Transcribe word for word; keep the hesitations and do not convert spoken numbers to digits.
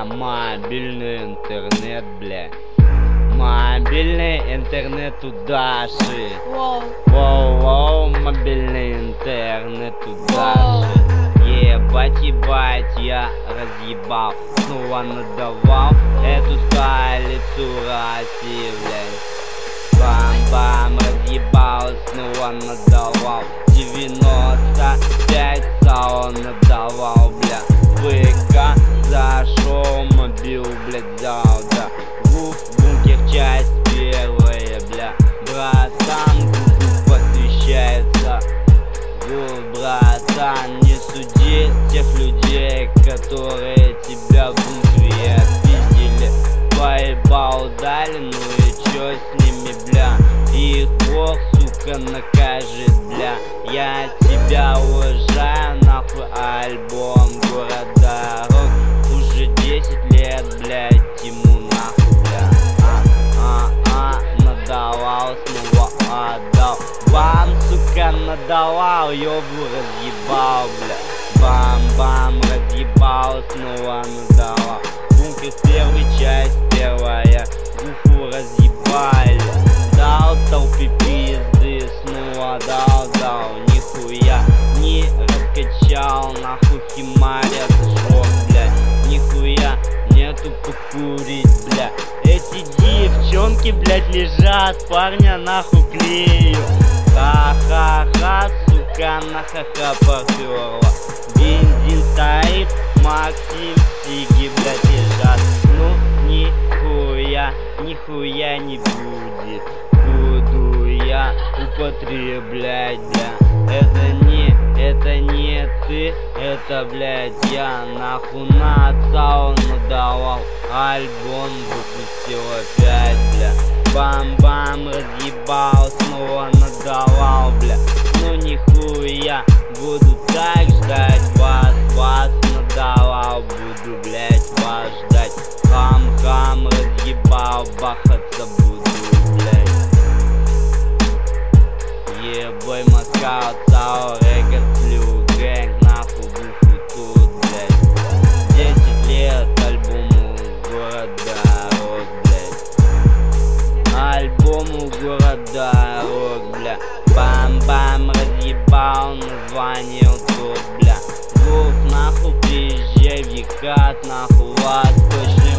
мобильный интернет, бля. Мобильный интернет у Даши. Воу. Воу-воу, мобильный интернет у Даши. Ебать, ебать, я разъебал, снова надавал эту столицу России, блядь. Бам-бам, разъебал, снова надавал девяносто пять сало надавал, бля. ВК зашел, мобил, блядь, взял, да. Гуф, бункер, часть первая, бля. Братан, гуф посвящается. Гуф, братан, не суди тех людей, которые тебя в бункере отпиздили. Поебал дали, ну и чё с ними, бля? Их Бог, сука, накажет, бля. Я тебя уважаю, нахуй, альбом «Город дорог». Уже десять лет, блядь, ему нахуй, бля. А-а-а, надавал, снова отдал. Бам, сука, надавал, ёбу разъебал, бля. Бам-бам, разъебал, снова надавал. Бункер с первой, часть первая. Гуфу разъебали. Дал толпе пизды, снова дал, дал. Нихуя не раскачал, нахуй химаря зашел, бля. Нихуя нету покурить, бля. Эти девчонки, блядь, лежат, парня нахуй клею. Ха-ха-ха, сука, на ха-ха поперла. Бензин стоит, Максим, сиги, блядь, лежат. Ну, нихуя, нихуя не будет. Буду я употреблять, бля. Это не, это не ты, это, блядь, я нахуй на отца надавал. Альбом выпустил опять, бля. Бам-бам, разъебал, снова надавал, бля. Ну нихуя, буду так ждать вас, вас надавал. Буду, блядь, вас ждать. Хам-хам, разъебал, бахаться буду, блядь. Ебой Москва, Цао, Рекорд, Блю, Гэнг, нахуй, гуфу тут, блядь. Десять лет альбому «Город дорог», блядь. Альбому «Город дорог», бля. Бам-бам, разъебал, название тут, бля. Гуф, нахуй, приезжай в Екат, нахуй, вас